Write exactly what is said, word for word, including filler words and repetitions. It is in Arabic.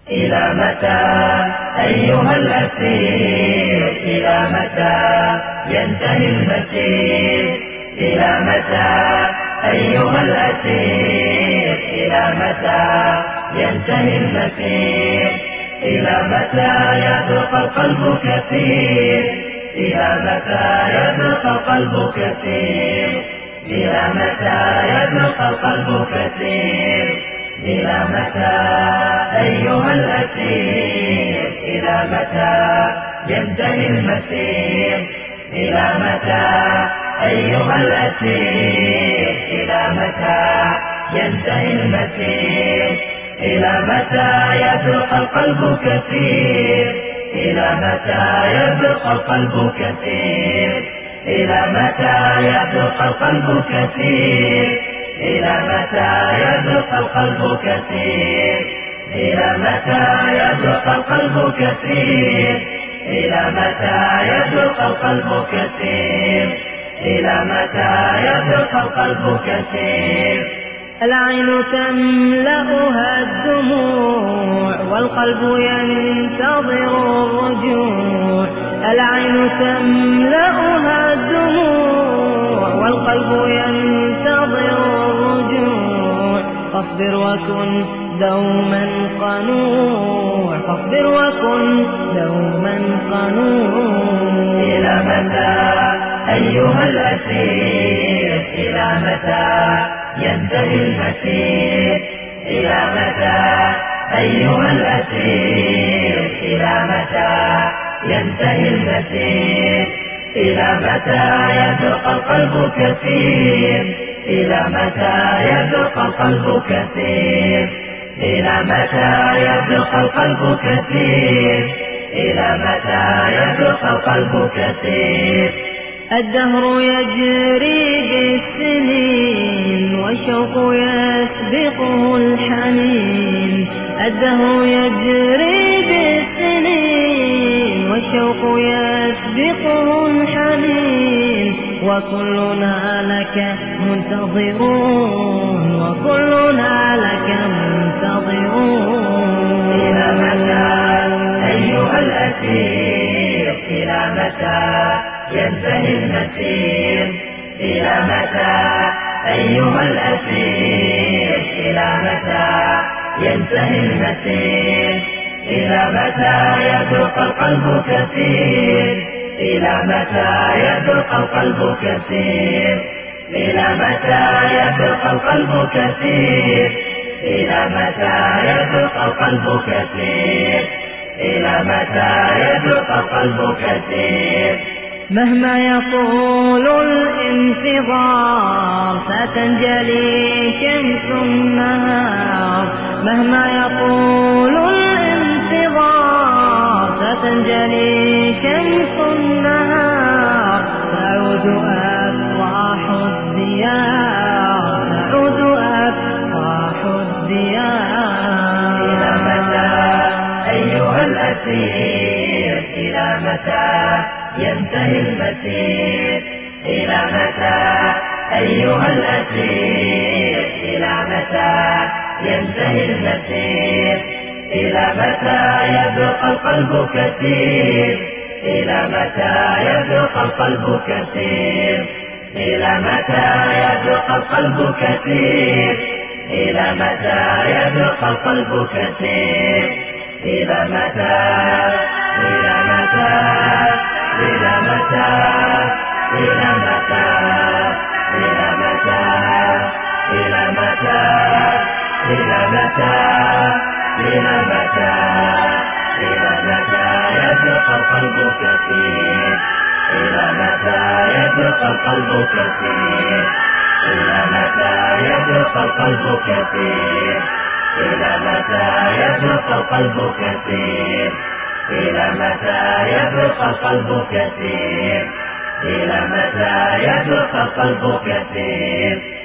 إلى متى أيها الأسير؟ إلى متى ينتهي المسير؟ إلى متى أيها الأسير؟ إلى متى ينتهي المسير؟ إلى متى يبقى القلب كثير؟ إلى متى يبقى القلب كثير؟ إلى متى يبقى القلب كثير؟ إلى متى أيها الأسير؟ إلى متى ينتهي المسير؟ إلى متى أيها الأسير؟ إلى متى ينتهي المسير؟ إلى متى يبقى القلب كثير؟ إلى متى يبقى القلب كثير؟ إلى متى يبقى القلب كثير؟ إلى متى يبقى القلب كثير؟ إلى متى يبقى القلب كثير؟ إلى متى يبقى القلب كثير؟ إلى متى يبقى القلب كثير؟ العين تملأها الدموع والقلب ينتظر الرجوع. العين تملأها الدموع والقلب ينتظر الرجوع. فاصبر وكن دوما قنوع، فاصبر وكن دوما قنوع. إلى متى أيها الأسير؟ إلى متى ينتهي المسير؟ إلى متى أيها الأسير؟ إلى متى ينتهي المسير؟ إلى متى يبقى القلب كثير؟ إلى متى يبقى القلب كثير؟ إلى متى يبقى القلب كثير؟ إلى متى يبقى القلب كثير؟ الدهر يجري بالسنين والشوق يسبقه الحنين. الدهر يجري بالسنين والشوق يسبقه الحنين. وكلنا لك منتظرون، وكلنا لك منتظرون. إلى متى أيها الأسير؟ إلى متى ينتهي المسير؟ إلى متى أيها الأسير؟ إلى متى ينتهي المسير؟ إلى متى يبقى القلب كثير؟ إلى متى يبقى القلب كثير؟ إلى متى يبقى القلب كثير؟ إلى متى يبقى القلب كثير؟ إلى متى يبقى القلب كثير؟ مهما يطول الانتظار ستنجلي شمس النهار. مهما يطول الانتظار ستنجلي شمس النهار. تعود أفراح الديار، تعود أفراح الديار. إلى متى أيها الأسير؟ إلى متى ينتهي المسير؟ إلى متى أيها الأسير؟ إلى متى ينتهي المسير؟ إلى متى يبقى القلب كثير؟ إلى متى يبقى القلب كثير؟ إلى متى يبقى القلب كثير؟ إلى متى يبقى القلب كثير؟ إلى متى؟ إلى متى؟ إلى متى؟ إلى متى؟ إلى متى؟ إلى متى؟ إلى متى؟ إلى متى؟ إلى متى يبقى القلب كثير؟ إلى متى يبقى القلب كثير؟ إلى متى يبقى القلب كثير؟ إلى متى يبقى القلب كثير؟ إلى متى يبقى القلب كثير؟ إلى متى يبقى القلب كثير؟